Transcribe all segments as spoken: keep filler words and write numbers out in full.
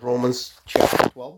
Romans chapter twelve.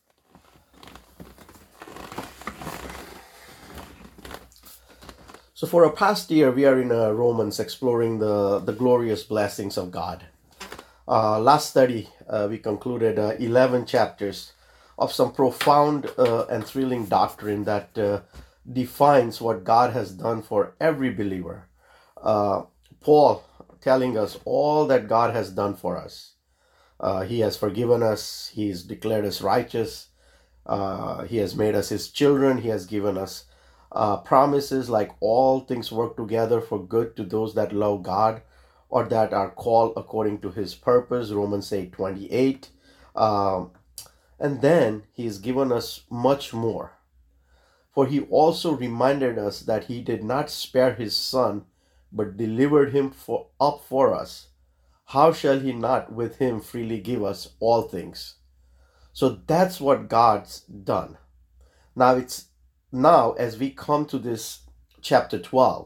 So for a past year, we are in uh, Romans exploring the, the glorious blessings of God. Uh, last study, uh, we concluded uh, eleven chapters of some profound uh, and thrilling doctrine that uh, defines what God has done for every believer. Uh, Paul telling us all that God has done for us. Uh, he has forgiven us. He has declared us righteous. Uh, he has made us his children. He has given us uh, promises like all things work together for good to those that love God or that are called according to his purpose, Romans eight twenty-eight. Um, and then he has given us much more. For he also reminded us that he did not spare his son, but delivered him for, up for us. How shall he not with him freely give us all things? So that's what God's done. Now it's now as we come to this chapter twelve,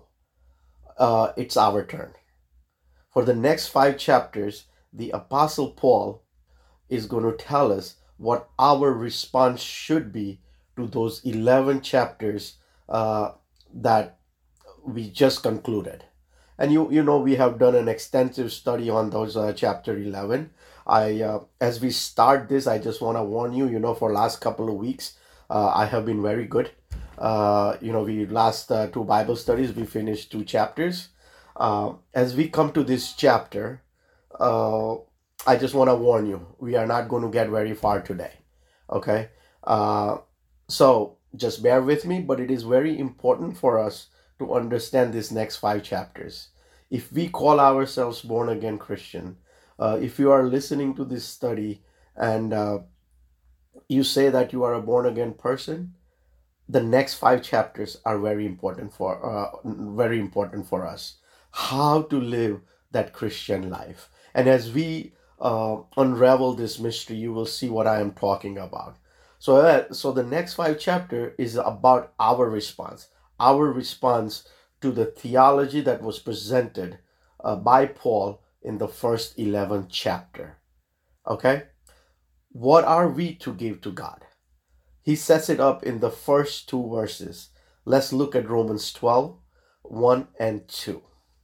uh, it's our turn. For the next five chapters, the Apostle Paul is going to tell us what our response should be to those eleven chapters uh, that we just concluded. And you you know we have done an extensive study on those uh, chapter eleven. I uh, as we start this, I just want to warn you. You know, for last couple of weeks, uh, I have been very good. Uh, you know, we last uh, two Bible studies we finished two chapters. Uh, as we come to this chapter, uh, I just want to warn you: we are not going to get very far today. Okay, uh, so just bear with me. But it is very important for us to understand these next five chapters. If we call ourselves born again Christian, uh, if you are listening to this study and uh, you say that you are a born again person, the next five chapters are very important for uh, very important for us. How to live that Christian life, and as we uh, unravel this mystery, you will see what I am talking about. So, uh, so the next five chapter is about our response. Our response to the theology that was presented uh, by Paul in the first eleven chapter. Okay? What are we to give to God? He sets it up in the first two verses. Let's look at Romans twelve, one and two.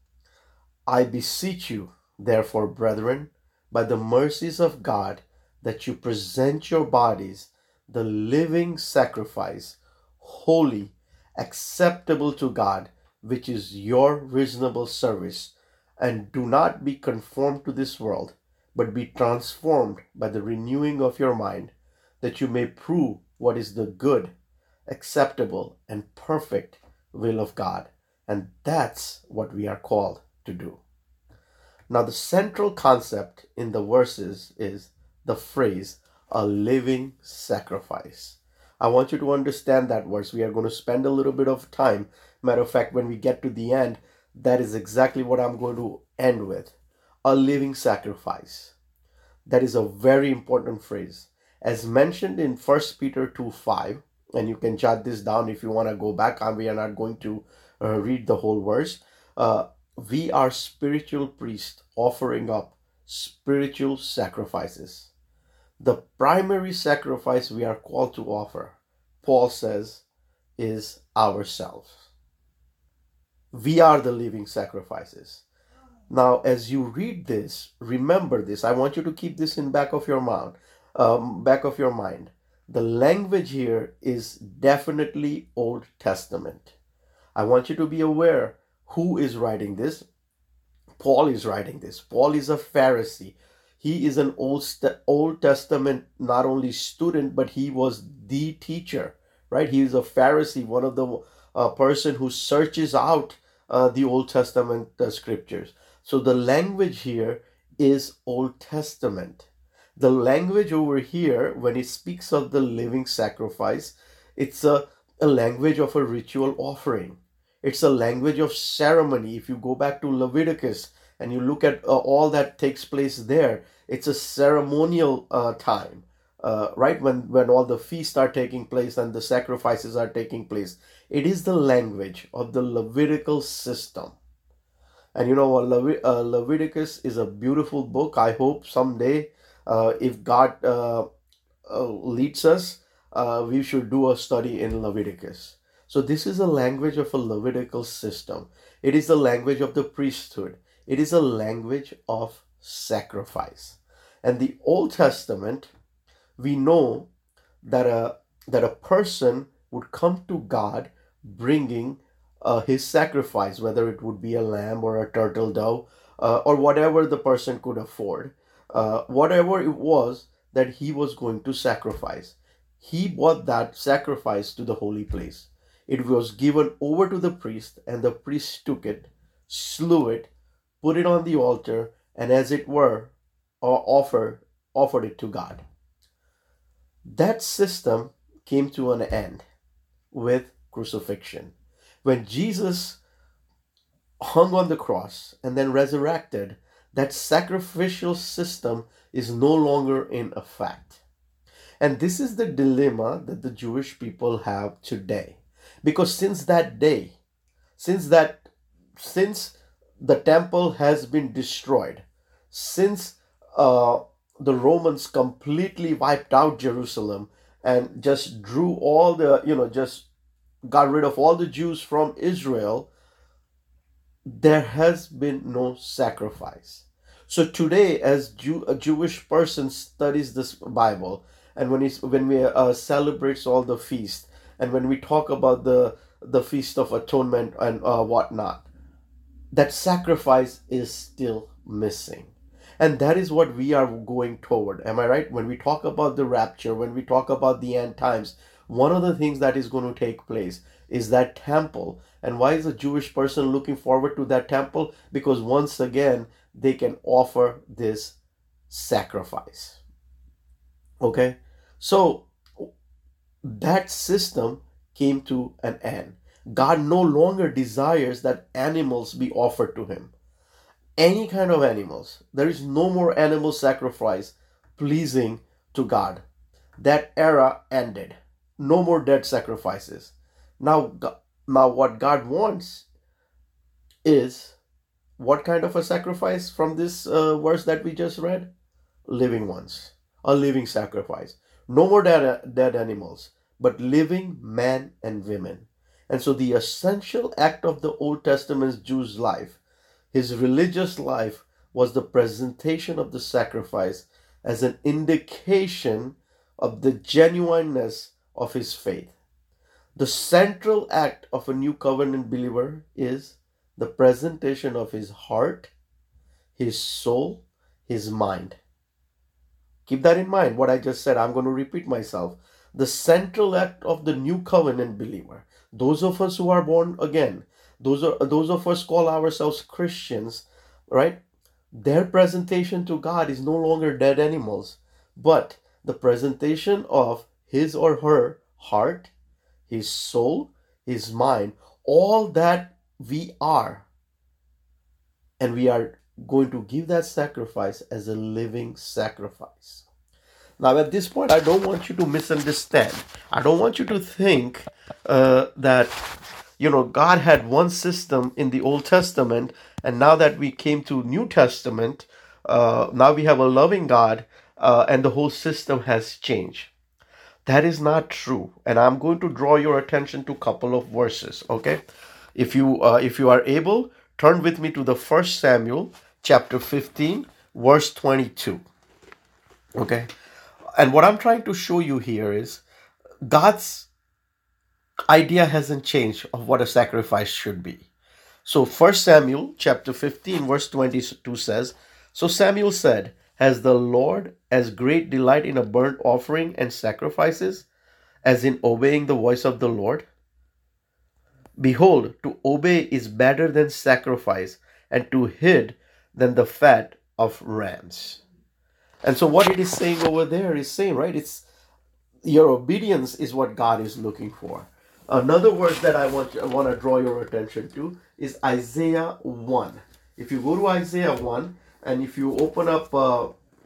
I beseech you, therefore, brethren, by the mercies of God, that you present your bodies the living sacrifice, holy, acceptable to God, which is your reasonable service. And do not be conformed to this world, but be transformed by the renewing of your mind, that you may prove what is the good, acceptable, and perfect will of God. And that's what we are called to do. Now, the central concept in the verses is the phrase, a living sacrifice. I want you to understand that verse. We are going to spend a little bit of time. Matter of fact, when we get to the end, that is exactly what I'm going to end with. A living sacrifice. That is a very important phrase. As mentioned in First Peter two five, and you can jot this down if you want to go back, and we are not going to uh, read the whole verse. Uh, we are spiritual priests offering up spiritual sacrifices. The primary sacrifice we are called to offer, Paul says, is ourselves. We are the living sacrifices. Now, as you read this, remember this. I want you to keep this in back of your mind. Um, back of your mind. The language here is definitely Old Testament. I want you to be aware who is writing this. Paul is writing this. Paul is a Pharisee. He is an Old, Old Testament not only student, but he was the teacher, right? He is a Pharisee, one of the uh, person who searches out uh, the Old Testament uh, scriptures. So the language here is Old Testament. The language over here, when it speaks of the living sacrifice, it's a, a language of a ritual offering. It's a language of ceremony. If you go back to Leviticus and you look at uh, all that takes place there, it's a ceremonial uh, time, uh, right? When, when all the feasts are taking place and the sacrifices are taking place. It is the language of the Levitical system. And you know what, Levit- uh, Leviticus is a beautiful book. I hope someday Uh, if God uh, uh, leads us, uh, we should do a study in Leviticus. So this is a language of a Levitical system. It is the language of the priesthood. It is a language of sacrifice. And the Old Testament, we know that a that a person would come to God bringing uh, his sacrifice, whether it would be a lamb or a turtle dove, uh, or whatever the person could afford, uh, whatever it was that he was going to sacrifice. He brought that sacrifice to the holy place. It was given over to the priest, and the priest took it, slew it, put it on the altar, and as it were, or offer offered it to God. That system came to an end with crucifixion. When Jesus hung on the cross and then resurrected, that sacrificial system is no longer in effect. And this is the dilemma that the Jewish people have today. Because since that day, since that since the temple has been destroyed, since uh, the Romans completely wiped out Jerusalem and just drew all the, you know, just got rid of all the Jews from Israel, there has been no sacrifice. So today, as Jew, a Jewish person studies this Bible, and when, he's, when we uh, celebrates all the feast, and when we talk about the, the Feast of Atonement and uh, whatnot, that sacrifice is still missing. And that is what we are going toward. Am I right? When we talk about the rapture, when we talk about the end times, one of the things that is going to take place is that temple. And why is a Jewish person looking forward to that temple? Because once again, they can offer this sacrifice. Okay? So that system came to an end. God no longer desires that animals be offered to him. Any kind of animals. There is no more animal sacrifice pleasing to God. That era ended. No more dead sacrifices. Now, now what God wants is what kind of a sacrifice from this uh, verse that we just read? Living ones. A living sacrifice. No more dead, dead animals, but living men and women. And so the essential act of the Old Testament Jew's life, his religious life, was the presentation of the sacrifice as an indication of the genuineness of his faith. The central act of a new covenant believer is the presentation of his heart, his soul, his mind. Keep that in mind, what I just said. I'm going to repeat myself. The central act of the new covenant believer, those of us who are born again, those are those of us call ourselves Christians, right? Their presentation to God is no longer dead animals, but the presentation of his or her heart, his soul, his mind, all that we are. And we are going to give that sacrifice as a living sacrifice. Now, at this point, I don't want you to misunderstand. I don't want you to think uh, that, you know, God had one system in the Old Testament, and now that we came to New Testament, uh, now we have a loving God, uh, and the whole system has changed. That is not true, and I'm going to draw your attention to a couple of verses. Okay, if you uh, if you are able, turn with me to the First Samuel chapter fifteen, verse twenty-two. Okay. And what I'm trying to show you here is God's idea hasn't changed of what a sacrifice should be. So First Samuel chapter fifteen verse twenty-two says, "So Samuel said, has the Lord as great delight in a burnt offering and sacrifices as in obeying the voice of the Lord? Behold, to obey is better than sacrifice, and to hid than the fat of rams." And so what it is saying over there is saying, right, it's your obedience is what God is looking for. Another verse that I want I want to draw your attention to is Isaiah one. If you go to Isaiah one, and if you open up uh,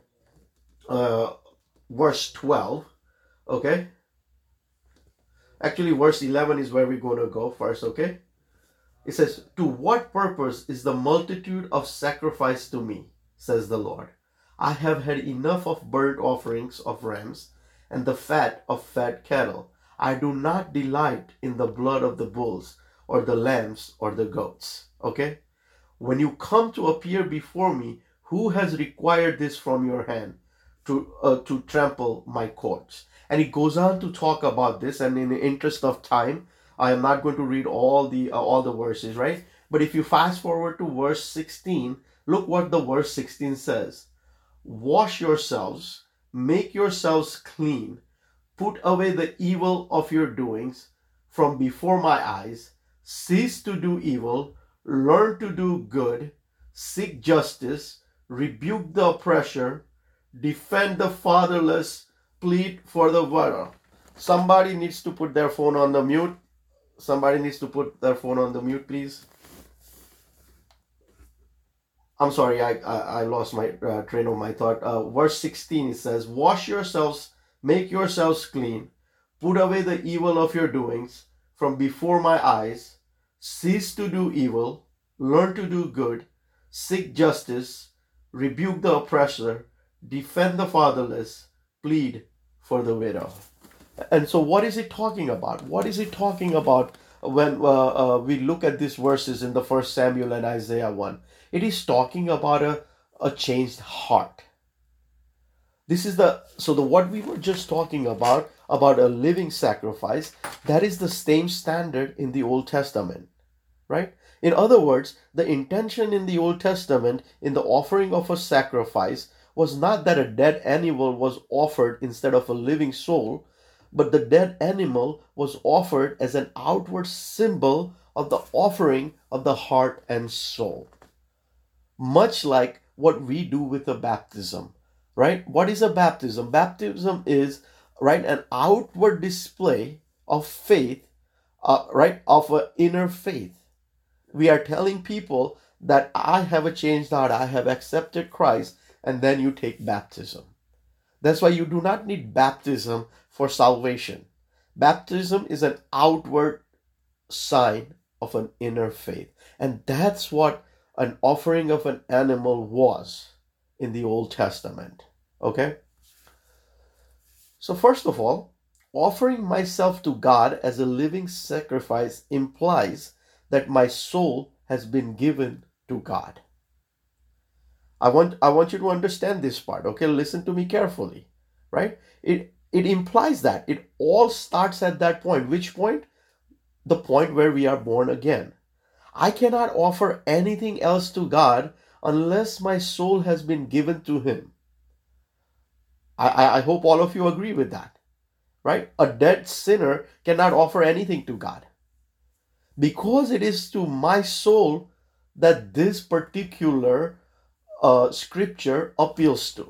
uh, verse twelve, okay? Actually, verse eleven is where we're going to go first, okay? It says, "To what purpose is the multitude of sacrifice to me, says the Lord? I have had enough of burnt offerings of rams and the fat of fat cattle. I do not delight in the blood of the bulls or the lambs or the goats. Okay? When you come to appear before me, who has required this from your hand to uh, to trample my courts? And he goes on to talk about this, and in the interest of time, I am not going to read all the uh, all the verses, right? But if you fast forward to verse sixteen, look what the verse sixteen says. Wash yourselves, make yourselves clean, put away the evil of your doings from before my eyes, cease to do evil, learn to do good, seek justice, rebuke the oppressor, defend the fatherless, plead for the widow. Somebody needs to put their phone on the mute. Somebody needs to put their phone on the mute, please. I'm sorry, I I, I lost my uh, train of my thought. Uh, verse sixteen, it says, wash yourselves, make yourselves clean, put away the evil of your doings from before my eyes, cease to do evil, learn to do good, seek justice, rebuke the oppressor, defend the fatherless, plead for the widow. And so what is it talking about? What is it talking about when uh, uh, we look at these verses in the First Samuel and Isaiah one? It is talking about a, a changed heart. This is the, so the what we were just talking about, about a living sacrifice, that is the same standard in the Old Testament, right? In other words, the intention in the Old Testament in the offering of a sacrifice was not that a dead animal was offered instead of a living soul, but the dead animal was offered as an outward symbol of the offering of the heart and soul. Much like what we do with a baptism, right? What is a baptism? Baptism is, right, an outward display of faith, uh, right, of an inner faith. We are telling people that I have a changed heart, I have accepted Christ, and then you take baptism. That's why you do not need baptism for salvation. Baptism is an outward sign of an inner faith. And that's what an offering of an animal was in the Old Testament. Okay? So first of all, offering myself to God as a living sacrifice implies that my soul has been given to God. I want I want you to understand this part. Okay, listen to me carefully. Right? It it implies that it all starts at that point. Which point? The point where we are born again. I cannot offer anything else to God unless my soul has been given to Him. I, I, I hope all of you agree with that. Right? A dead sinner cannot offer anything to God. Because it is to my soul that this particular uh, scripture appeals to.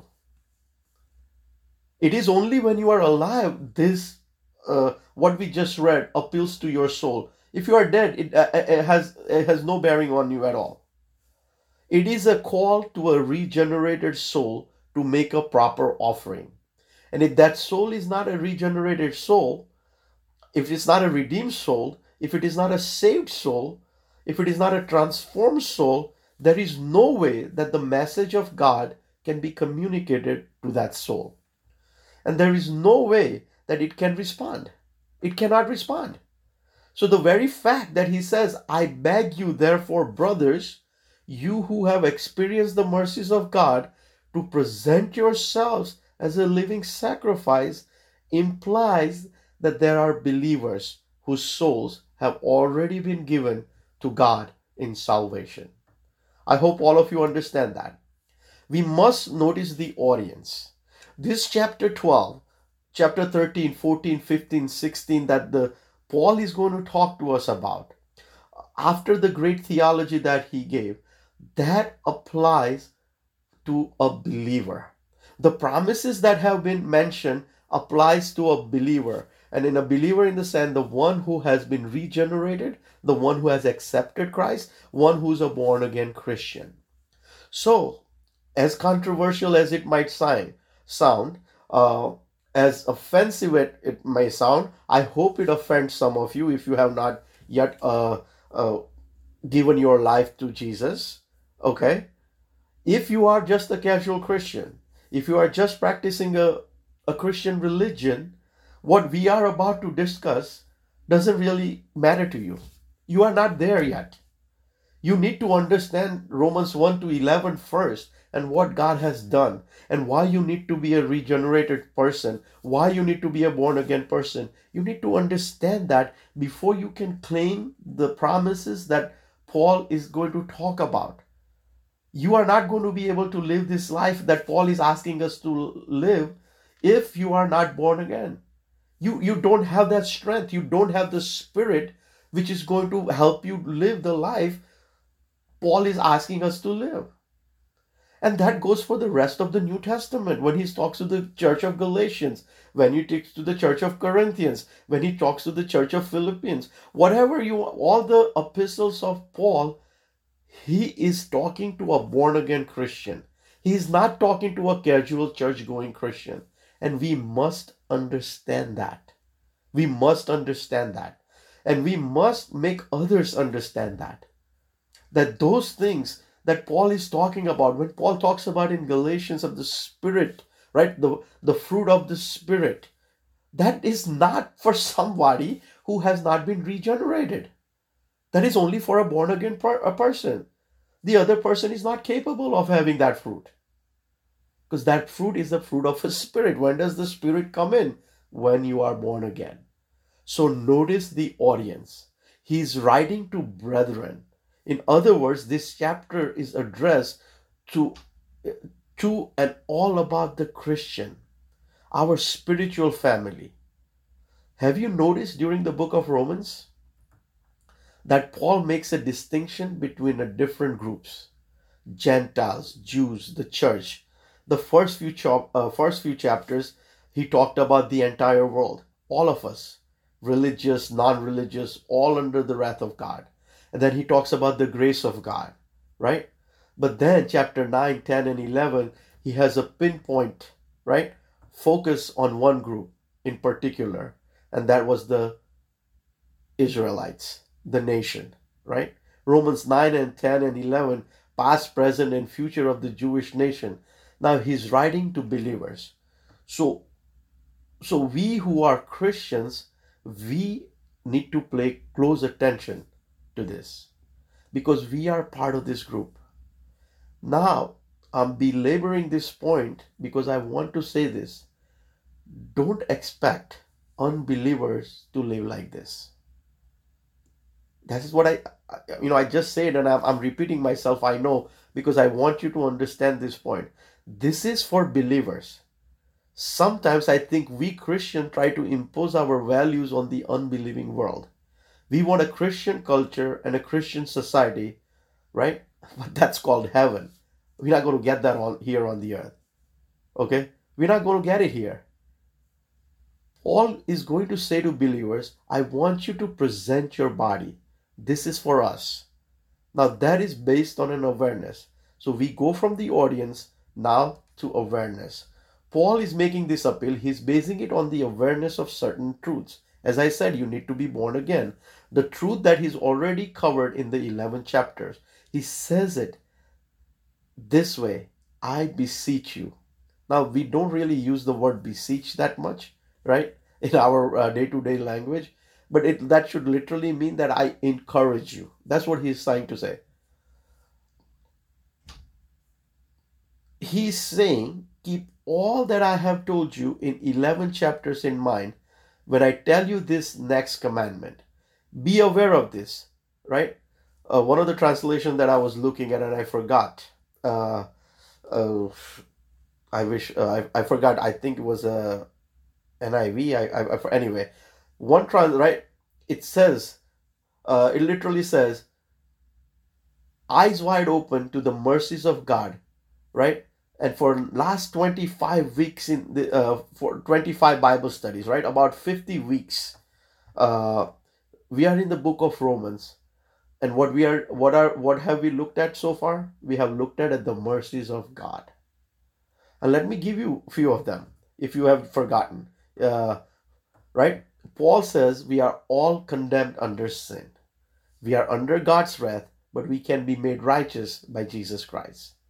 It is only when you are alive this uh, what we just read appeals to your soul. If you are dead, it, uh, it has it has no bearing on you at all. It is a call to a regenerated soul to make a proper offering. And if that soul is not a regenerated soul, if it's not a redeemed soul, if it is not a saved soul, if it is not a transformed soul, there is no way that the message of God can be communicated to that soul. And there is no way that it can respond. It cannot respond. So the very fact that he says, I beg you, therefore, brothers, you who have experienced the mercies of God, to present yourselves as a living sacrifice, implies that there are believers whose souls have already been given to God in salvation. I hope all of you understand that. We must notice the audience. This chapter twelve, chapter thirteen, fourteen, fifteen, sixteen that the Paul is going to talk to us about, after the great theology that he gave, that applies to a believer. The promises that have been mentioned applies to a believer. And in a believer in the sense, the one who has been regenerated, the one who has accepted Christ, one who's a born-again Christian. So, as controversial as it might sound, sound uh, as offensive it, it may sound, I hope it offends some of you if you have not yet uh, uh, given your life to Jesus. Okay? If you are just a casual Christian, if you are just practicing a, a Christian religion, what we are about to discuss doesn't really matter to you. You are not there yet. You need to understand Romans one to eleven first, and what God has done, and why you need to be a regenerated person, why you need to be a born again person. You need to understand that before you can claim the promises that Paul is going to talk about. You are not going to be able to live this life that Paul is asking us to live if you are not born again. You, you don't have that strength. You don't have the spirit which is going to help you live the life Paul is asking us to live. And that goes for the rest of the New Testament. When he talks to the church of Galatians, when he talks to the church of Corinthians, when he talks to the church of Philippians, whatever you, all the epistles of Paul, he is talking to a born again Christian. He is not talking to a casual church going Christian. And we must understand that. We must understand that. And we must make others understand that. That those things that Paul is talking about, when Paul talks about in Galatians of the Spirit, right? The, the fruit of the Spirit, that is not for somebody who has not been regenerated. That is only for a born again per, a person. The other person is not capable of having that fruit. Because that fruit is the fruit of a spirit. When does the Spirit come in? When you are born again. So notice the audience. He's writing to brethren. In other words, this chapter is addressed to, to and all about the Christian, our spiritual family. Have you noticed during the book of Romans that Paul makes a distinction between the different groups? Gentiles, Jews, the church. The first few, chap- uh, first few chapters, he talked about the entire world, all of us, religious, non-religious, all under the wrath of God. And then he talks about the grace of God, right? But then chapter nine, ten, and eleven, he has a pinpoint, right? Focus on one group in particular. And that was the Israelites, the nation, right? Romans nine and ten and eleven, past, present, and future of the Jewish nation. Now he's writing to believers. So, so we who are Christians, we need to pay close attention to this because we are part of this group. Now, I'm belaboring this point because I want to say this. Don't expect unbelievers to live like this. That is what I, you know, I just said, and I'm, I'm repeating myself, I know, because I want you to understand this point. This is for believers. Sometimes I think we Christians try to impose our values on the unbelieving world. We want a Christian culture and a Christian society, right? But that's called heaven. We're not going to get that on here on the earth. Okay? We're not going to get it here. Paul is going to say to believers, I want you to present your body. This is for us. Now that is based on an awareness. So we go from the audience now to awareness. Paul is making this appeal. He's basing it on the awareness of certain truths. As I said, you need to be born again. The truth that he's already covered in the eleven chapters. He says it this way, I beseech you. Now, we don't really use the word beseech that much, right? In our uh, day-to-day language. But it, that should literally mean that I encourage you. That's what he's trying to say. He's saying, keep all that I have told you in eleven chapters in mind when I tell you this next commandment. Be aware of this, right? Uh, one of the translations that I was looking at and I forgot. Uh, uh, I wish, uh, I, I forgot, I think it was a N I V. I, I, I, anyway, one trans, right? It says, uh, it literally says, eyes wide open to the mercies of God, right? And for last twenty-five weeks in the uh, for twenty-five Bible studies, right? About fifty weeks, uh, we are in the book of Romans, and what we are, what are, what have we looked at so far? We have looked at, at the mercies of God, and let me give you a few of them if you have forgotten, uh, right? Paul says we are all condemned under sin. We are under God's wrath, but we can be made righteous by Jesus Christ.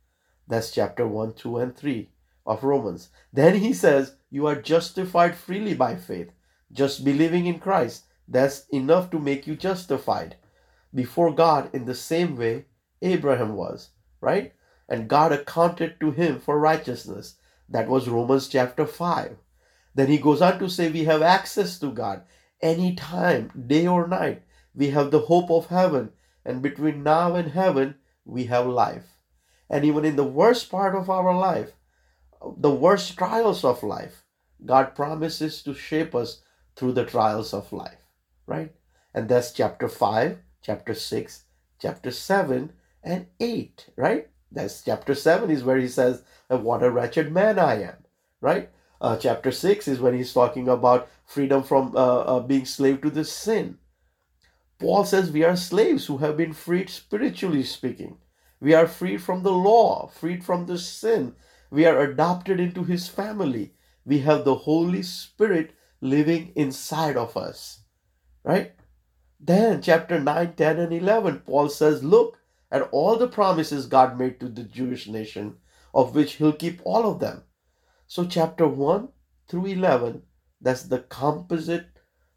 That's chapter one, two, and three of Romans. Then he says, you are justified freely by faith. Just believing in Christ, that's enough to make you justified before God in the same way Abraham was, right? And God accounted to him for righteousness. That was Romans chapter five. Then he goes on to say we have access to God anytime, day or night. We have the hope of heaven, and between now and heaven, we have life. And even in the worst part of our life, the worst trials of life, God promises to shape us through the trials of life, right? And that's chapter five, chapter six, chapter seven, and eight, right? That's chapter seven is where he says, what a wretched man I am, right? Uh, chapter six is when he's talking about freedom from uh, uh, being slave to the sin. Paul says we are slaves who have been freed spiritually speaking. We are freed from the law, freed from the sin. We are adopted into his family. We have the Holy Spirit living inside of us, right? Then chapter nine, ten, and eleven, Paul says, look at all the promises God made to the Jewish nation, of which he'll keep all of them. So chapter one through eleven, that's the composite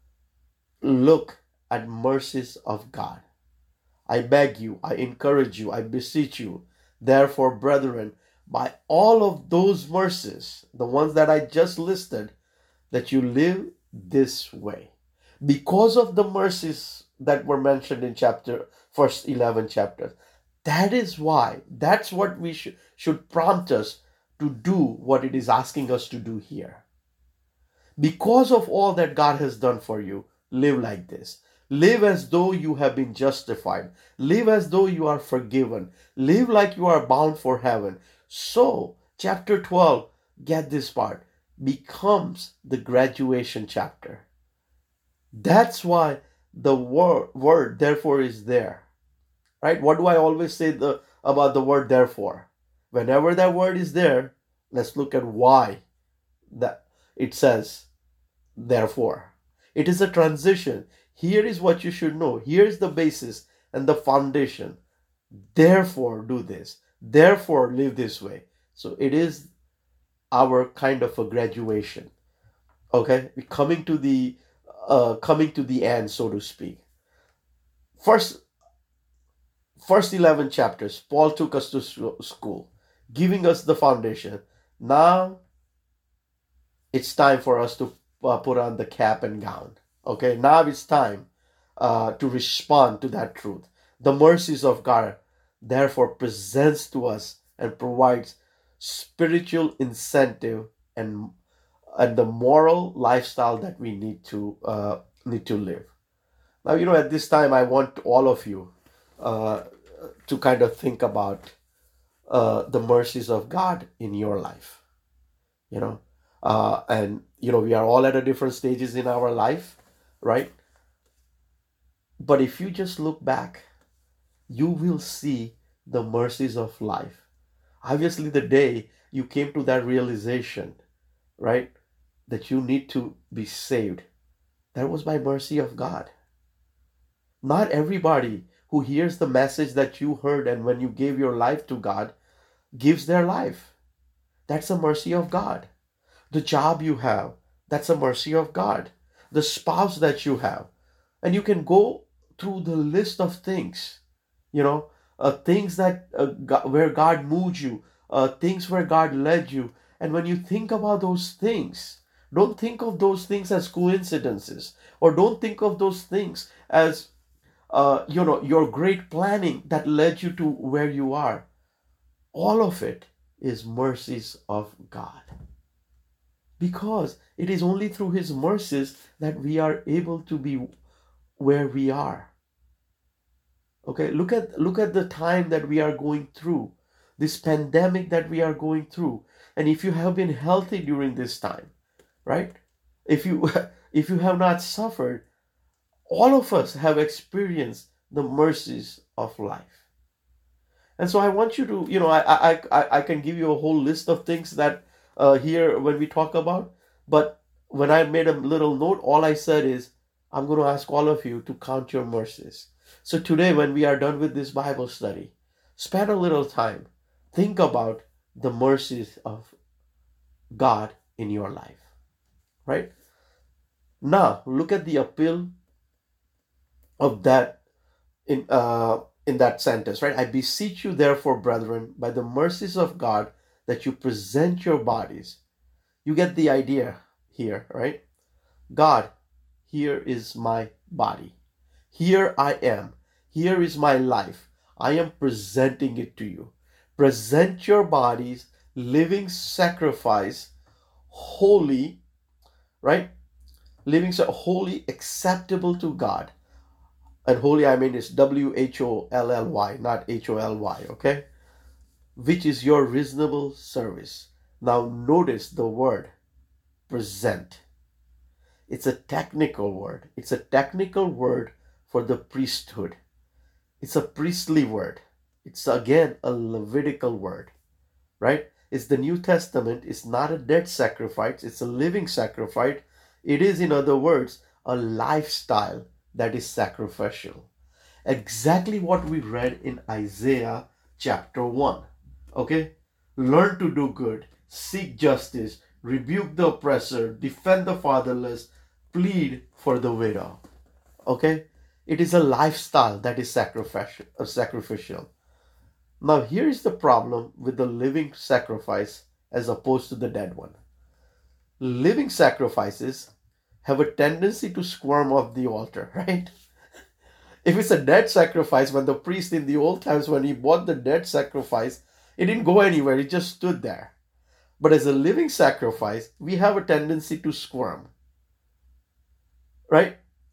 look at mercies of God. I beg you, I encourage you, I beseech you, therefore, brethren, by all of those mercies, the ones that I just listed, that you live this way. Because of the mercies that were mentioned in chapter first eleven chapters. That is why, that's what we should, should prompt us to do what it is asking us to do here. Because of all that God has done for you, live like this. Live as though you have been justified. Live as though you are forgiven. Live like you are bound for heaven. So, chapter twelve, get this part, becomes the graduation chapter. That's why the word, word therefore is there. Right? What do I always say the, about the word therefore? Whenever that word is there, let's look at why that it says therefore. It is a transition. Here is what you should know. Here's the basis and the foundation. Therefore, do this. Therefore, live this way. So it is our kind of a graduation. Okay, coming to the uh, coming to the end, so to speak. First, first eleven chapters, Paul took us to school, giving us the foundation. Now, it's time for us to uh, put on the cap and gown. Okay, now it's time uh, to respond to that truth. The mercies of God, therefore, presents to us and provides spiritual incentive and and the moral lifestyle that we need to uh, need to live. Now, you know, at this time, I want all of you uh, to kind of think about uh, the mercies of God in your life. You know, uh, and you know, we are all at a different stages in our life, right? But if you just look back, you will see the mercies of life. Obviously, the day you came to that realization, right, that you need to be saved, that was by mercy of God. Not everybody who hears the message that you heard and when you gave your life to God gives their life. That's a mercy of God. The job you have, that's a mercy of God. The spouse that you have. And you can go through the list of things, you know, uh, things that uh, God, where God moved you, uh, things where God led you. And when you think about those things, don't think of those things as coincidences, or don't think of those things as, uh, you know, your great planning that led you to where you are. All of it is mercies of God. Because it is only through His mercies that we are able to be where we are. Okay, look at look at the time that we are going through, this pandemic that we are going through. And if you have been healthy during this time, right? If you if you have not suffered, all of us have experienced the mercies of life. And so I want you to, you know, I I I, I can give you a whole list of things that uh, here when we talk about, but when I made a little note, all I said is, I'm going to ask all of you to count your mercies. So today, when we are done with this Bible study, spend a little time Think about the mercies of God in your life, right? Now, look at the appeal of that in uh in that sentence, right? I beseech you, therefore, brethren, by the mercies of God, that you present your bodies. You get the idea here, right? God, here is my body. Here I am. Here is my life. I am presenting it to you. Present your bodies, living sacrifice, holy, right? Living so holy, acceptable to God. And holy, I mean, is W H O L L Y, not H O L Y, okay? Which is your reasonable service. Now, notice the word present. It's a technical word. It's a technical word for the priesthood. It's a priestly word. It's again a Levitical word, right? It's the New Testament. It's not a dead sacrifice. It's a living sacrifice. It is, in other words, a lifestyle that is sacrificial. Exactly what we read in Isaiah chapter one. Okay? Learn to do good, seek justice, rebuke the oppressor, defend the fatherless, plead for the widow. Okay? It is a lifestyle that is sacrificial. Uh, sacrificial. Now, here is the problem with the living sacrifice as opposed to the dead one. Living sacrifices have a tendency to squirm off the altar, right? If it's a dead sacrifice, when the priest in the old times, when he bought the dead sacrifice, it didn't go anywhere, it just stood there. But as a living sacrifice, we have a tendency to squirm, right?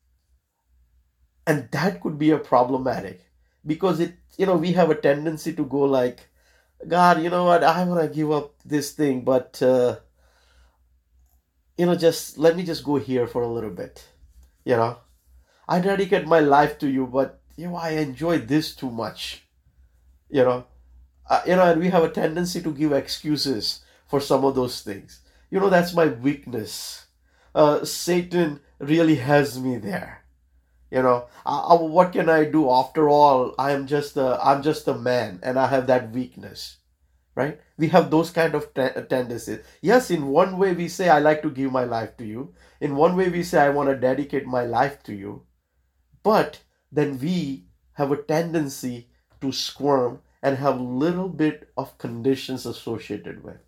And that could be a problematic because it, you know, we have a tendency to go like, God, you know what, I want to give up this thing, but, uh, you know, just let me just go here for a little bit, you know. I dedicate my life to you, but, you know, I enjoy this too much, you know. Uh, you know, and we have a tendency to give excuses for some of those things. You know, that's my weakness. Uh, Satan really has me there. You know, uh, uh, what can I do? After all, I am just a, I'm just a man, and I have that weakness, right? We have those kind of te- tendencies. Yes, in one way we say I like to give my life to you. In one way we say I want to dedicate my life to you. But then we have a tendency to squirm and have little bit of conditions associated with,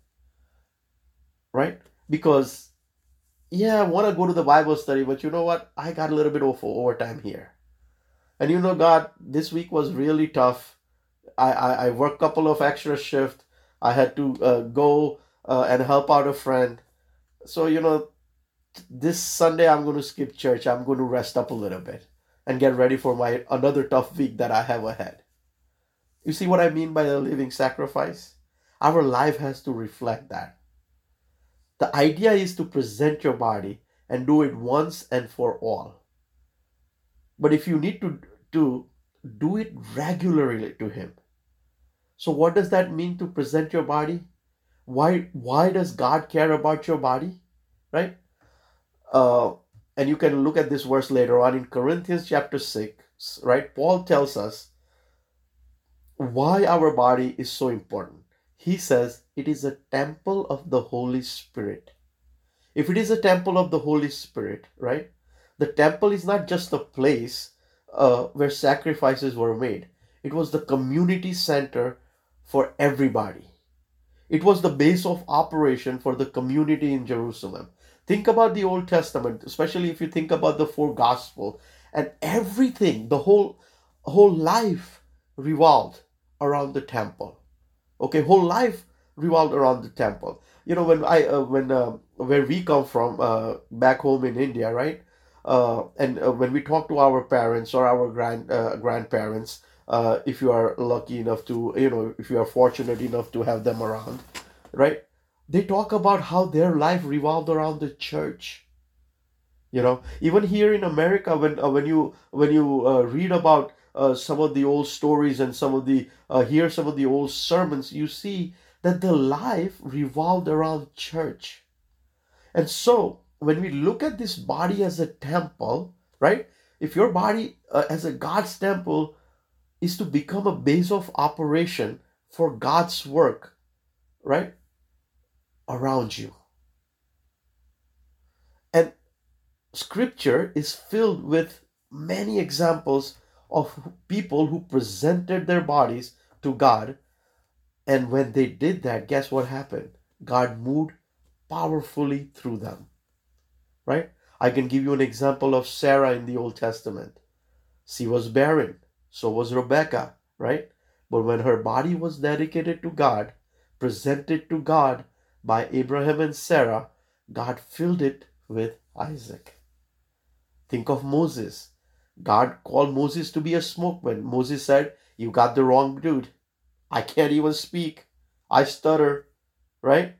right? Because yeah, I want to go to the Bible study, but you know what? I got a little bit of overtime here. And you know, God, this week was really tough. I, I, I worked a couple of extra shifts. I had to uh, go uh, and help out a friend. So, you know, this Sunday I'm going to skip church. I'm going to rest up a little bit and get ready for my another tough week that I have ahead. You see what I mean by a living sacrifice? Our life has to reflect that. The idea is to present your body and do it once and for all. But if you need to, to do it regularly to Him. So what does that mean to present your body? Why, why does God care about your body? Right? Uh, and you can look at this verse later on in Corinthians chapter six, right? Paul tells us why our body is so important. He says it is a temple of the Holy Spirit. If it is a temple of the Holy Spirit, right? The temple is not just a place uh, where sacrifices were made. It was the community center for everybody. It was the base of operation for the community in Jerusalem. Think about the Old Testament, especially if you think about the four Gospels, and everything, the whole whole life revolved around the temple. Okay, whole life revolved around the temple. You know, when I uh, when uh, where we come from, uh, back home in India, right? Uh, and uh, when we talk to our parents or our grand uh, grandparents, uh, if you are lucky enough to, you know, if you are fortunate enough to have them around, right? They talk about how their life revolved around the church. You know, even here in America, when uh, when you when you uh, read about uh, some of the old stories and some of the uh, hear some of the old sermons, you see that the life revolved around church. And so when we look at this body as a temple, right? If your body uh, as a God's temple is to become a base of operation for God's work, right, around you. And scripture is filled with many examples of people who presented their bodies to God. And when they did that, guess what happened? God moved powerfully through them, right? I can give you an example of Sarah in the Old Testament. She was barren, so was Rebecca, right? But when her body was dedicated to God, presented to God by Abraham and Sarah, God filled it with Isaac. Think of Moses. God called Moses to be a spokesman. Moses said, "You got the wrong dude. I can't even speak. I stutter," right?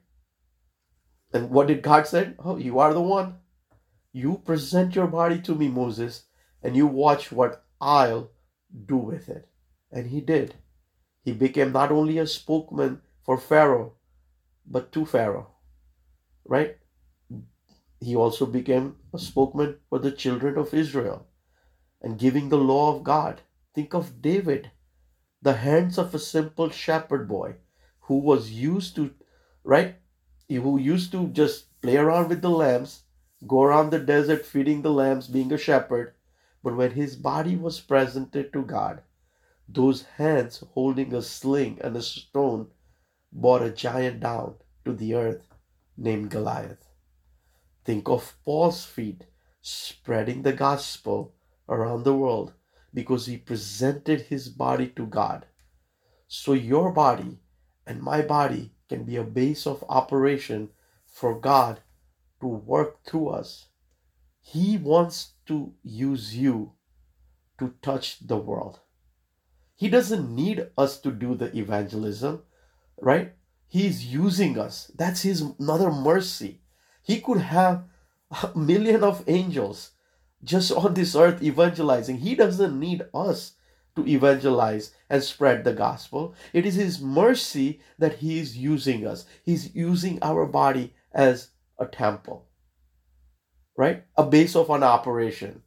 And what did God say? "Oh, you are the one. You present your body to me, Moses, and you watch what I'll do with it." And he did. He became not only a spokesman for Pharaoh, but to Pharaoh, right? He also became a spokesman for the children of Israel and giving the law of God. Think of David, the hands of a simple shepherd boy who was used to, right? Who used to just play around with the lambs, go around the desert feeding the lambs, being a shepherd. But when his body was presented to God, those hands holding a sling and a stone brought a giant down to the earth named Goliath. Think of Paul's feet spreading the gospel around the world because he presented his body to God. So your body and my body can be a base of operation for God to work through us. He wants to use you to touch the world. He doesn't need us to do the evangelism, right? He's using us. That's his another mercy. He could have a million of angels just on this earth evangelizing. He doesn't need us to evangelize and spread the gospel. It is his mercy that he is using us. He's using our body as a temple, right? A base of an operation.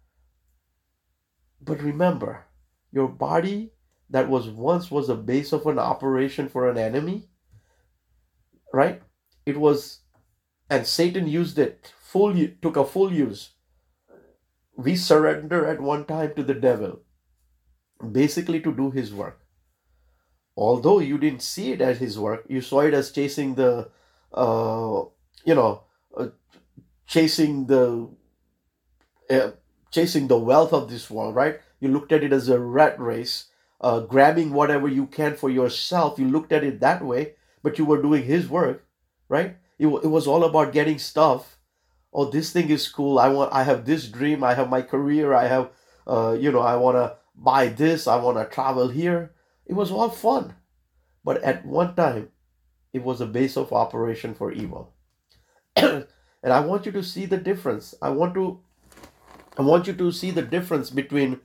But remember, your body that was once was a base of an operation for an enemy, right? It was, and Satan used it full, took a full use. We surrender at one time to the devil, basically to do his work. Although you didn't see it as his work, you saw it as chasing the, uh, you know, uh, chasing the, uh, chasing the wealth of this world, right? You looked at it as a rat race, uh, grabbing whatever you can for yourself. You looked at it that way, but you were doing his work, right? It, it was all about getting stuff. Oh, this thing is cool. I want. I have this dream. I have my career. I have, uh, you know, I want to buy this. I want to travel here. It was all fun, but at one time, it was a base of operation for evil. And I want you to see the difference. I want to, I want you to see the difference between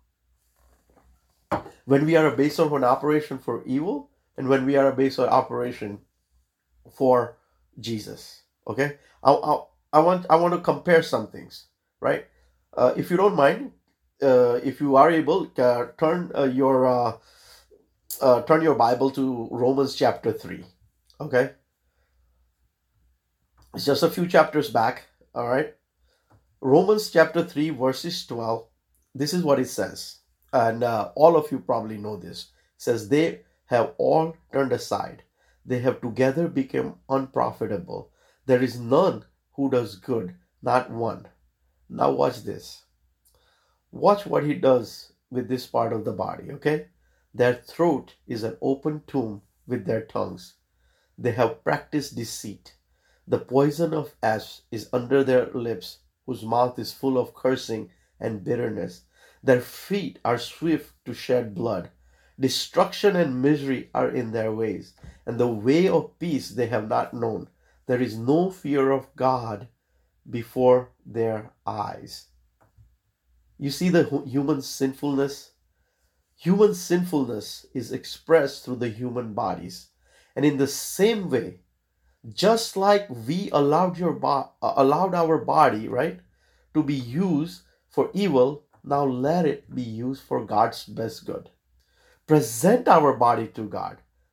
when we are a base of an operation for evil and when we are a base of operation for Jesus. Okay, I, I, I want I want to compare some things, right? Uh, if you don't mind, uh, if you are able, uh, turn uh, your uh, uh, turn your Bible to Romans chapter three. Okay, it's just a few chapters back. All right, Romans chapter three, verses twelve. This is what it says, and uh, all of you probably know this. It says, "They have all turned aside; they have together become unprofitable. There is none who does good, not one." Now watch this. Watch what he does with this part of the body, okay? Their throat is an open tomb with their tongues. They have practiced deceit. The poison of asps is under their lips, whose mouth is full of cursing and bitterness. Their feet are swift to shed blood. Destruction and misery are in their ways, and the way of peace they have not known. There is no fear of God before their eyes. You see the human sinfulness? Human sinfulness is expressed through the human bodies. And in the same way, just like we allowed your bo- uh, allowed our body, right, to be used for evil, now let it be used for God's best good. Present our body to God.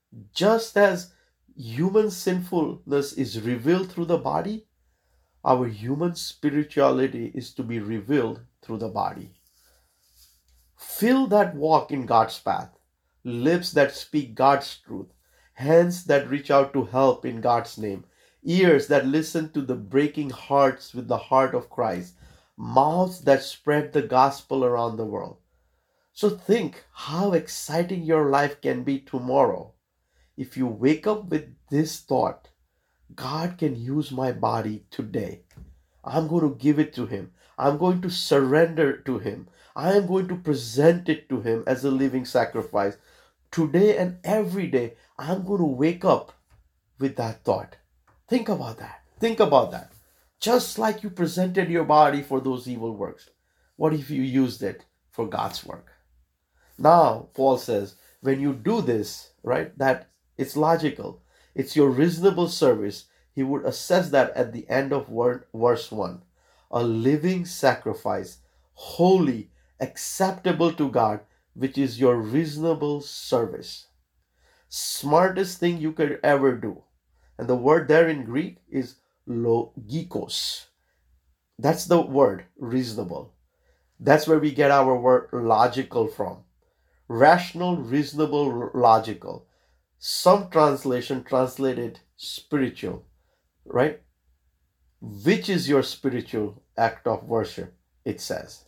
Just as human sinfulness is revealed through the body, our human spirituality is to be revealed through the body. Feel that walk in God's path, lips that speak God's truth, hands that reach out to help in God's name, ears that listen to the breaking hearts with the heart of Christ, mouths that spread the gospel around the world. So think how exciting your life can be tomorrow if you wake up with this thought: God can use my body today. I'm going to give it to Him. I'm going to surrender to Him. I am going to present it to Him as a living sacrifice. Today and every day, I'm going to wake up with that thought. Think about that. Think about that. Just like you presented your body for those evil works, what if you used it for God's work? Now, Paul says, when you do this, right, that it's logical. It's your reasonable service. He would assess that at the end of word, verse one. A living sacrifice, holy, acceptable to God, which is your reasonable service. Smartest thing you could ever do. And the word there in Greek is logikos. That's the word, reasonable. That's where we get our word logical from. Rational, reasonable, logical. Some translation translated spiritual, right? Which is your spiritual act of worship, it says.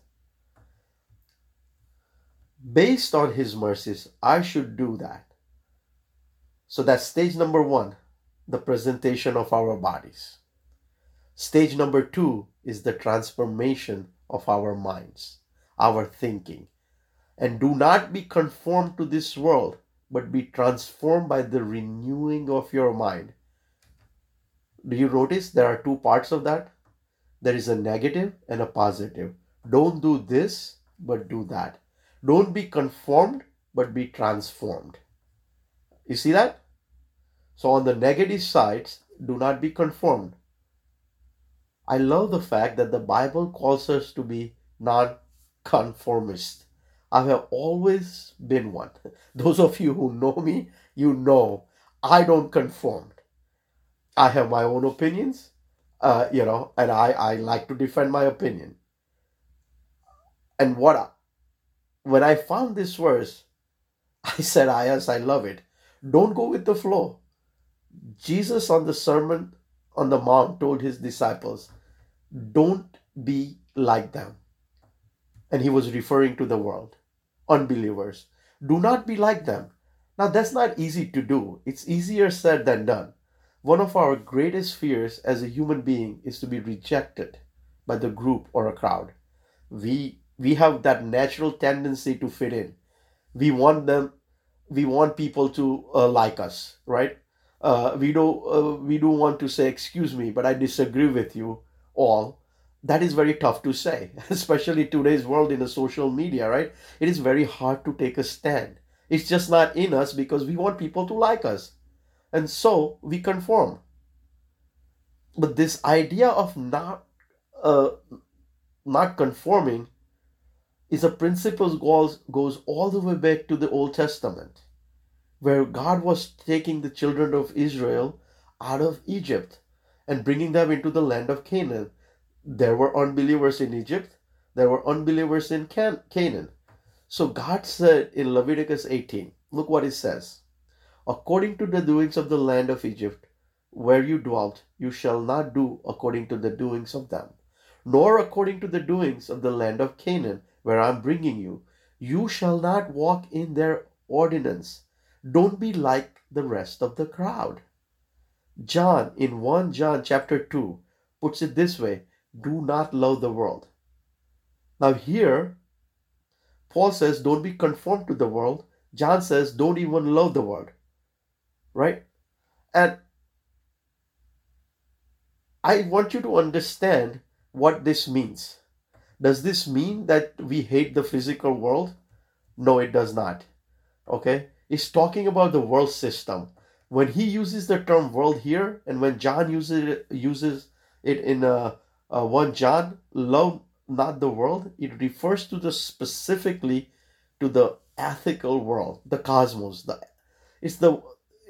Based on His mercies, I should do that. So that's stage number one, the presentation of our bodies. Stage number two is the transformation of our minds, our thinking. And do not be conformed to this world, but be transformed by the renewing of your mind. Do you notice there are two parts of that? There is a negative and a positive. Don't do this, but do that. Don't be conformed, but be transformed. You see that? So on the negative sides, do not be conformed. I love the fact that the Bible calls us to be non-conformist. I have always been one. Those of you who know me, you know I don't conform. I have my own opinions, uh, you know, and I, I like to defend my opinion. And what I, when I found this verse, I said, ah, yes, I love it. Don't go with the flow. Jesus on the Sermon on the Mount told His disciples, don't be like them. And He was referring to the world, unbelievers. Do not be like them. Now that's not easy to do. It's easier said than done. One of our greatest fears as a human being is to be rejected by the group or a crowd. We we have that natural tendency to fit in. We want them, we want people to uh, like us, right? Uh, we don't uh, we don't want to say, excuse me, but I disagree with you all. That is very tough to say, especially today's world in the social media, right? It is very hard to take a stand. It's just not in us because we want people to like us. And so we conform. But this idea of not uh, not conforming is a principle goes, goes all the way back to the Old Testament, where God was taking the children of Israel out of Egypt and bringing them into the land of Canaan. There were unbelievers in Egypt. There were unbelievers in Can- Canaan. So God said in Leviticus eighteen, look what it says. According to the doings of the land of Egypt, where you dwelt, you shall not do according to the doings of them, nor according to the doings of the land of Canaan, where I am bringing you. You shall not walk in their ordinance. Don't be like the rest of the crowd. John, in First John chapter two, puts it this way, do not love the world. Now here, Paul says, don't be conformed to the world. John says, don't even love the world. Right? And I want you to understand what this means. Does this mean that we hate the physical world? No, it does not. Okay? It's talking about the world system. When he uses the term world here, and when John uses it, uses it in uh, uh, First John, love not the world, it refers to the specifically to the ethical world, the cosmos. The, it's the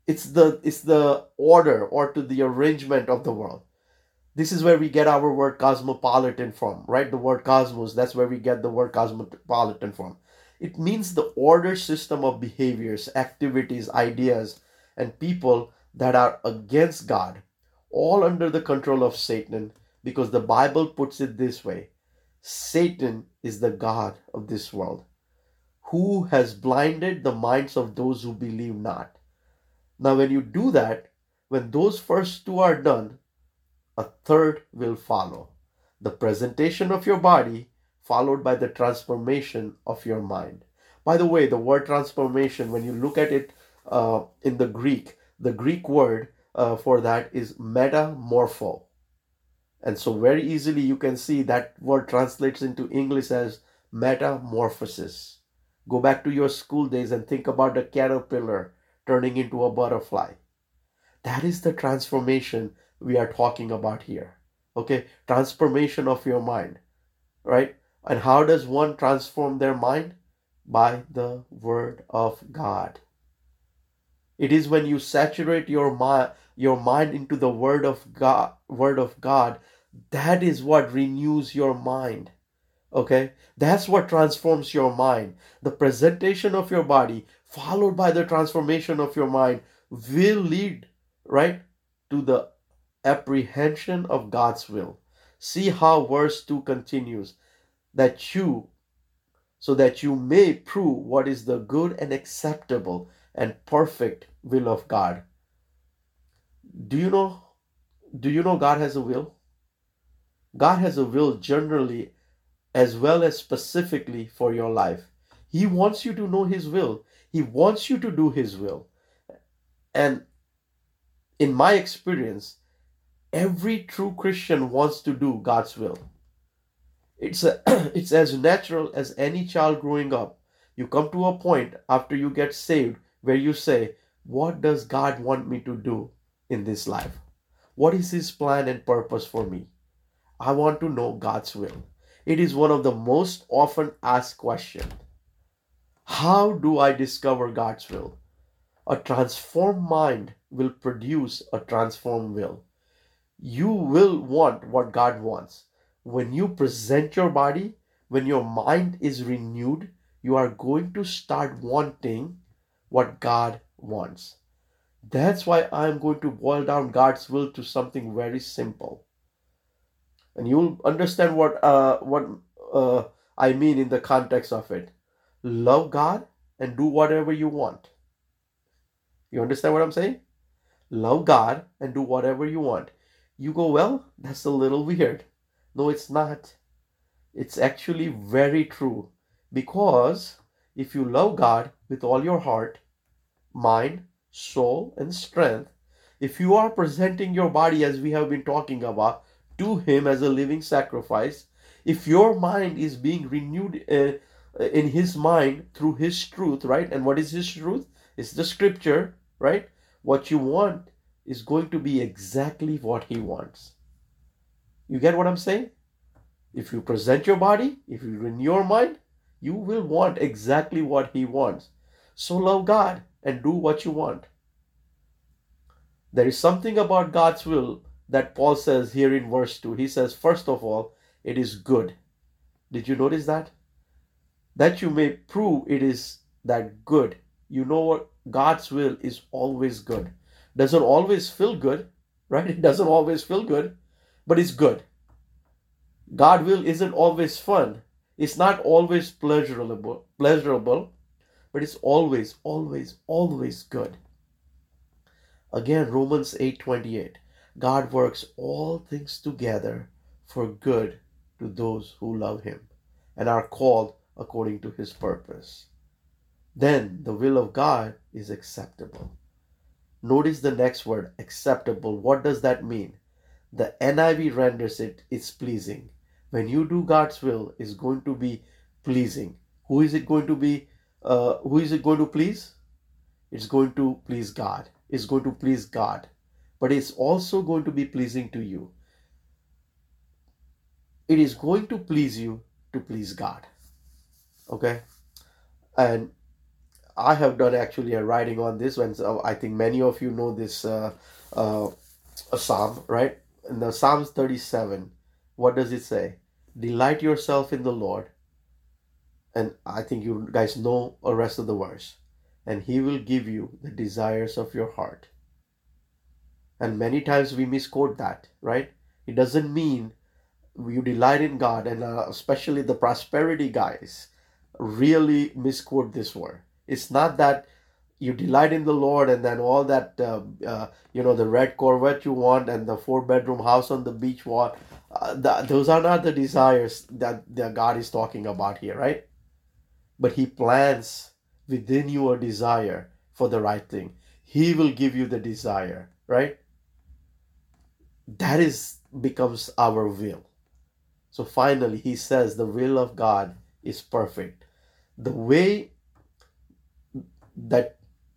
It's the it's the order or to the arrangement of the world. This is where we get our word cosmopolitan from, right? The word cosmos, that's where we get the word cosmopolitan from. It means the order system of behaviors, activities, ideas, and people that are against God, all under the control of Satan, because the Bible puts it this way: Satan is the God of this world, who has blinded the minds of those who believe not. Now, when you do that, when those first two are done, a third will follow: the presentation of your body, followed by the transformation of your mind. By the way, the word transformation, when you look at it uh, in the Greek, the Greek word uh, for that is metamorpho. And so, very easily, you can see that word translates into English as metamorphosis. Go back to your school days and think about a caterpillar turning into a butterfly. That is the transformation we are talking about here. Okay, transformation of your mind, right? And how does one transform their mind? By the word of God. It is when you saturate your mind your mind into the word of God, word of God, that is what renews your mind. Okay, that's what transforms your mind. The presentation of your body followed by the transformation of your mind will lead, right, to the apprehension of God's will. See how verse two continues: that you so that you may prove what is the good and acceptable and perfect will of God. Do you know do you know God has a will? God has a will generally as well as specifically for your life. He wants you to know his will. He wants you to do his will. And in my experience, every true Christian wants to do God's will. It's a, it's as natural as any child growing up. You come to a point after you get saved where you say, what does God want me to do in this life? What is his plan and purpose for me? I want to know God's will. It is one of the most often asked questions. How do I discover God's will? A transformed mind will produce a transformed will. You will want what God wants. When you present your body, when your mind is renewed, you are going to start wanting what God wants. That's why I'm going to boil down God's will to something very simple. And you'll understand what uh, what uh, I mean in the context of it. Love God and do whatever you want. You understand what I'm saying? Love God and do whatever you want. You go, well, that's a little weird. No, it's not. It's actually very true. Because if you love God with all your heart, mind, soul, and strength, if you are presenting your body as we have been talking about to him as a living sacrifice, if your mind is being renewed uh, in his mind through his truth, right? And what is his truth? It's the scripture, right? What you want is going to be exactly what he wants. You get what I'm saying? If you present your body, if you renew your mind, you will want exactly what he wants. So love God and do what you want. There is something about God's will that Paul says here in verse two. He says, first of all, it is good. Did you notice that? That you may prove it is that good. You know what? God's will is always good. Doesn't always feel good, right? It doesn't always feel good, but it's good. God's will isn't always fun. It's not always pleasurable, pleasurable, but it's always, always, always good. Again, Romans eight twenty-eight. God works all things together for good to those who love him and are called according to his purpose. Then the will of God is acceptable. Notice the next word, acceptable. What does that mean? The N I V renders it, it's pleasing. When you do God's will, it's going to be pleasing. Who is it going to be? Uh, who is it going to please? It's going to please God. It's going to please God. But it's also going to be pleasing to you. It is going to please you to please God. Okay? And I have done actually a writing on this when so I think many of you know this uh, uh, a psalm, right? In the Psalms thirty-seven, what does it say? Delight yourself in the Lord, and I think you guys know the rest of the verse, and He will give you the desires of your heart. And many times we misquote that, right? It doesn't mean you delight in God, and uh, especially the prosperity guys really misquote this word. It's not that you delight in the Lord and then all that, uh, uh, you know, the red Corvette you want and the four bedroom house on the beach want. Uh, th- those are not the desires that, that God is talking about here, right? But He plants within you a desire for the right thing. He will give you the desire, right? That is becomes our will. So finally, He says the will of God is perfect. The way that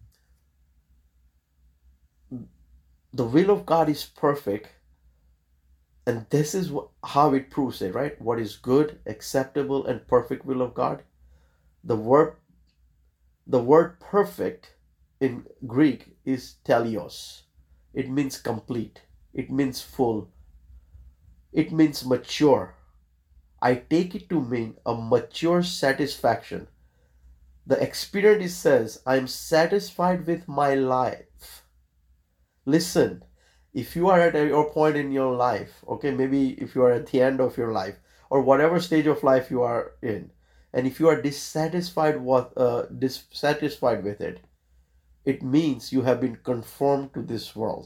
the will of God is perfect, and this is what, how it proves it, right? What is good, acceptable, and perfect will of God. The word, the word perfect in Greek is teleos. It means complete. It means full. It means mature. I take it to mean a mature satisfaction. The experience says, I'm satisfied with my life. Listen, if you are at your point in your life, okay, maybe if you are at the end of your life or whatever stage of life you are in, and if you are dissatisfied with, uh, dissatisfied with it, it means you have been conformed to this world.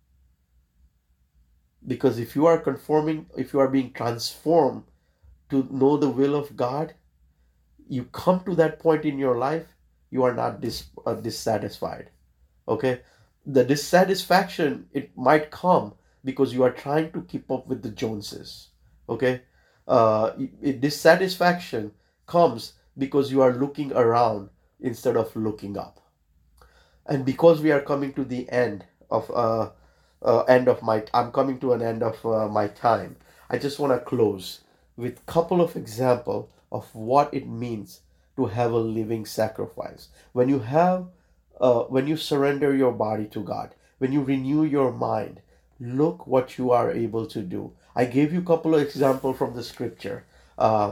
Because if you are conforming, if you are being transformed to know the will of God, you come to that point in your life, you are not dis, uh, dissatisfied. Okay? The dissatisfaction, it might come because you are trying to keep up with the Joneses. Okay? Uh, it, dissatisfaction comes because you are looking around instead of looking up. And because we are coming to the end of uh, uh end of my I'm coming to an end of uh, my time, I just want to close with a couple of examples of what it means to have a living sacrifice. When you have uh, when you surrender your body to God, when you renew your mind, look what you are able to do. I gave you a couple of examples from the scripture. uh,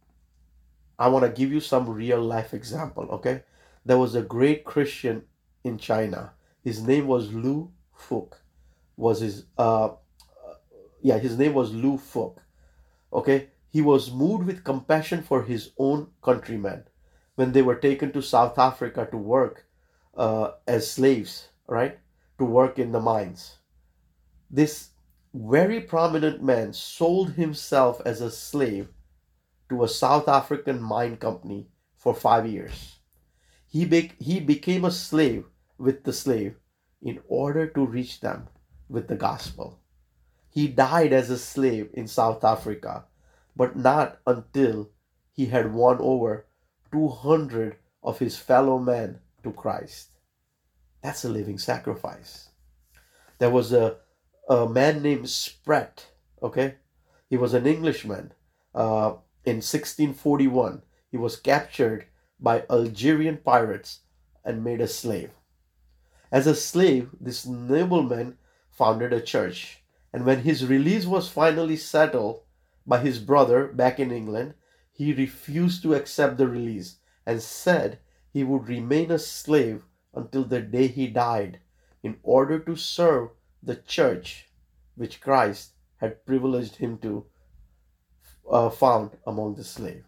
I want to give you some real life example. Okay, there was a great Christian in China. His name was Lu Fuk. Was his uh yeah his name was Lu Fuk. Okay, he was moved with compassion for his own countrymen when they were taken to South Africa to work uh, as slaves, right? To work in the mines. This very prominent man sold himself as a slave to a South African mine company for five years. He, be- he became a slave with the slave in order to reach them with the gospel. He died as a slave in South Africa, but not until he had won over two hundred of his fellow men to Christ. That's a living sacrifice. There was a, a man named Sprat, okay? He was an Englishman. Uh, in sixteen forty-one, he was captured by Algerian pirates and made a slave. As a slave, this nobleman founded a church. And when his release was finally settled by his brother back in England, he refused to accept the release and said he would remain a slave until the day he died in order to serve the church which Christ had privileged him to uh, found among the slaves.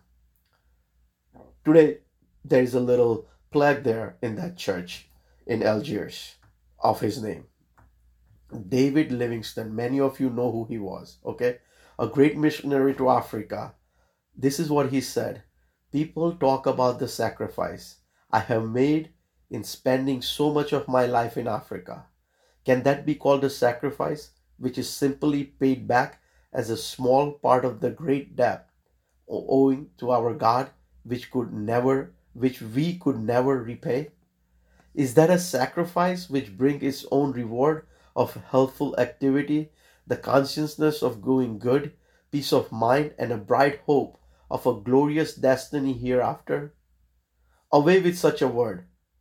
Today, there is a little plaque there in that church in Algiers of his name. David Livingstone, many of you know who he was, okay? A great missionary to Africa. This is what he said. People talk about the sacrifice I have made in spending so much of my life in Africa. Can that be called a sacrifice which is simply paid back as a small part of the great debt owing to our God which could never which we could never repay? Is that a sacrifice which brings its own reward of healthful activity, the consciousness of doing good, peace of mind, and a bright hope of a glorious destiny hereafter? Away with such a word.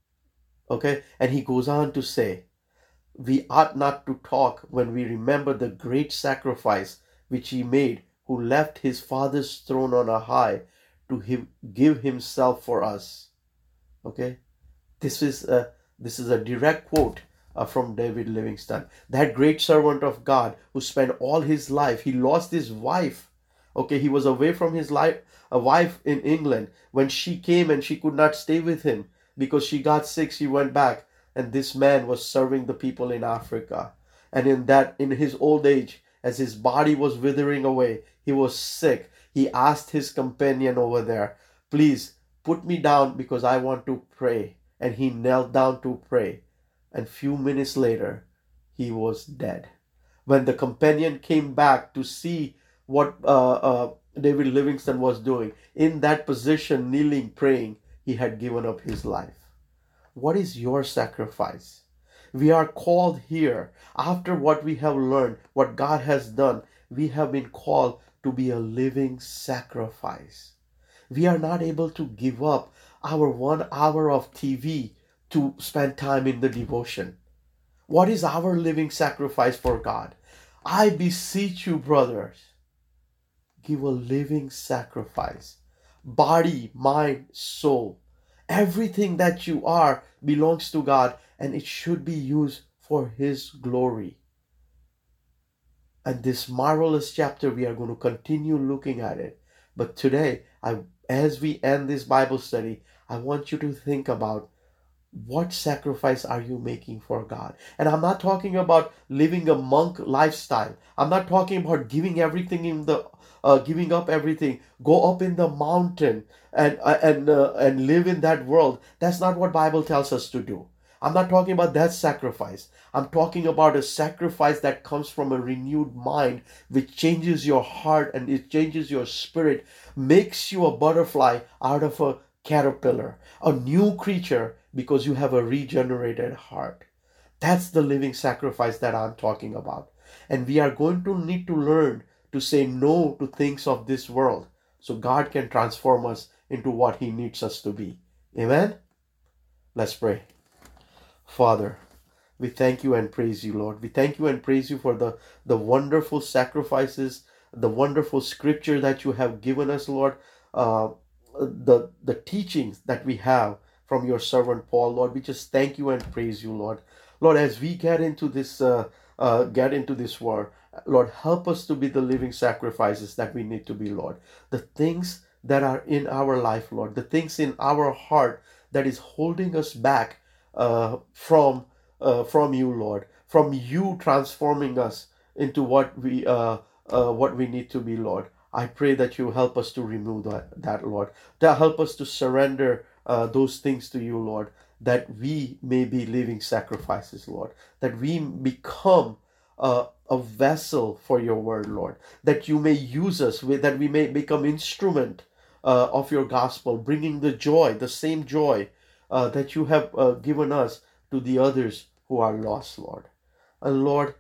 Okay, and he goes on to say, we ought not to talk when we remember the great sacrifice which he made, who left his father's throne on a high to him, give himself for us. Okay, this is a this is a direct quote uh, from David Livingstone, that great servant of God who spent all his life. He lost his wife. Okay, he was away from his life, a wife in England. When she came and she could not stay with him because she got sick, she went back, and this man was serving the people in Africa. And in that, in his old age, as his body was withering away, he was sick. He asked his companion over there, please put me down because I want to pray. And he knelt down to pray. And few minutes later, he was dead. When the companion came back to see what uh, uh, David Livingstone was doing, in that position, kneeling, praying, he had given up his life. What is your sacrifice? We are called here, after what we have learned, what God has done, we have been called to be a living sacrifice. We are not able to give up our one hour of T V to spend time in the devotion. What is our living sacrifice for God? I beseech you, brothers, give a living sacrifice. Body, mind, soul. Everything that you are belongs to God, and it should be used for His glory. And this marvelous chapter, we are going to continue looking at it. But today, I, as we end this Bible study, I want you to think about, what sacrifice are you making for God? And I'm not talking about living a monk lifestyle. I'm not talking about giving everything in the, uh, giving up everything, go up in the mountain and uh, and uh, and live in that world. That's not what Bible tells us to do. I'm not talking about that sacrifice. I'm talking about a sacrifice that comes from a renewed mind, which changes your heart and it changes your spirit, makes you a butterfly out of a caterpillar, a new creature, because you have a regenerated heart. That's the living sacrifice that I'm talking about. And we are going to need to learn to say no to things of this world so God can transform us into what He needs us to be. Amen? Let's pray. Father, we thank you and praise you, Lord. We thank you and praise you for the, the wonderful sacrifices, the wonderful scripture that you have given us, Lord. Uh, the, the teachings that we have from your servant Paul, Lord. We just thank you and praise you, Lord. Lord, as we get into this, uh, uh, get into this war, Lord, help us to be the living sacrifices that we need to be, Lord. The things that are in our life, Lord, the things in our heart that is holding us back uh, from uh, from you, Lord, from you transforming us into what we uh, uh, what we need to be, Lord. I pray that you help us to remove that, that Lord. To help us to surrender uh, those things to you, Lord, that we may be living sacrifices, Lord. That we become uh, a vessel for your word, Lord. That you may use us, with, that we may become instrument uh, of your gospel, bringing the joy, the same joy uh, that you have uh, given us to the others who are lost, Lord. And Lord,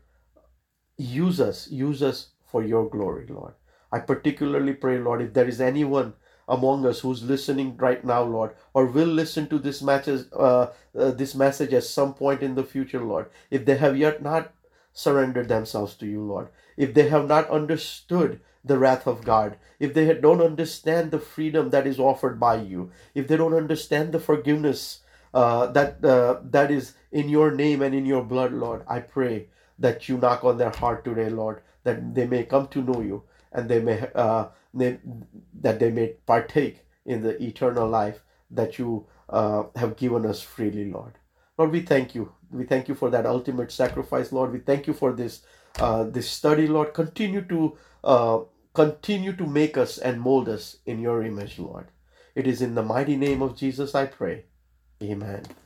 use us, use us for your glory, Lord. I particularly pray, Lord, if there is anyone among us who's listening right now, Lord, or will listen to this message, uh, uh, this message at some point in the future, Lord, if they have yet not surrendered themselves to you, Lord, if they have not understood the wrath of God, if they don't understand the freedom that is offered by you, if they don't understand the forgiveness uh, that uh, that is in your name and in your blood, Lord, I pray that you knock on their heart today, Lord, that they may come to know you, and they may uh, they, that they may partake in the eternal life that you uh, have given us freely, Lord. Lord, we thank you. We thank you for that ultimate sacrifice, Lord. We thank you for this uh, this study, Lord. Continue to uh, continue to make us and mold us in your image, Lord. It is in the mighty name of Jesus I pray. Amen.